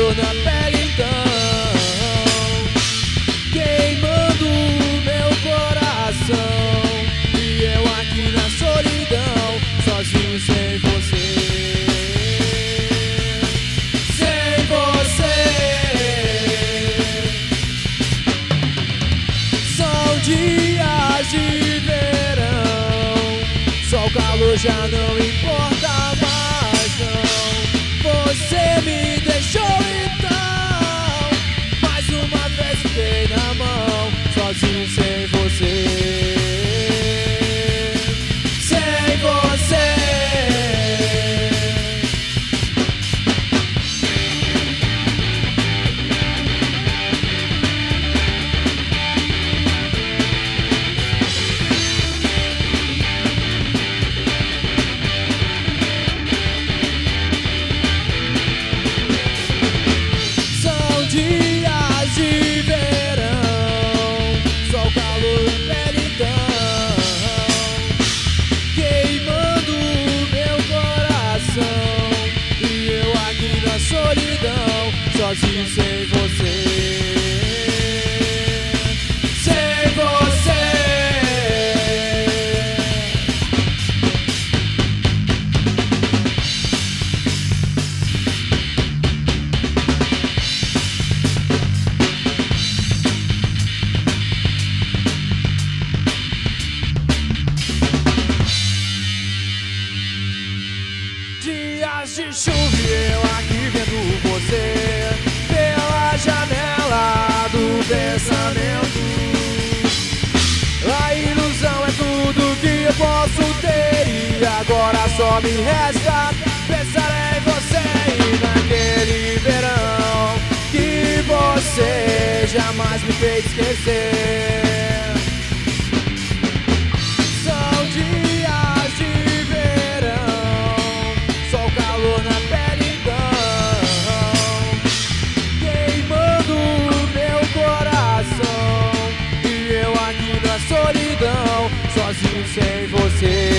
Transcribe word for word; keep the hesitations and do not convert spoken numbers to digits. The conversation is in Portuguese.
calor na pele então, queimando meu coração. E eu aqui na solidão, sozinho sem você. Sem você. São dias de verão, só o calor já não importa mais não. Você me deixou então, mais uma vez fiquei na mão, sozinho sem você. Sem você. Dias de verão, só o calor na pele então, queimando meu coração. E eu aqui na solidão, sozinho sem você. Sem você. Dias de chuva, eu aqui vendo você pela janela do pensamento. A ilusão é tudo que eu posso ter, e agora só me resta pensar em você. E naquele verão que você jamais me fez esquecer. São dias de verão, só o calor na pele então, queimando meu coração. E eu aqui na solidão, sozinho sem você.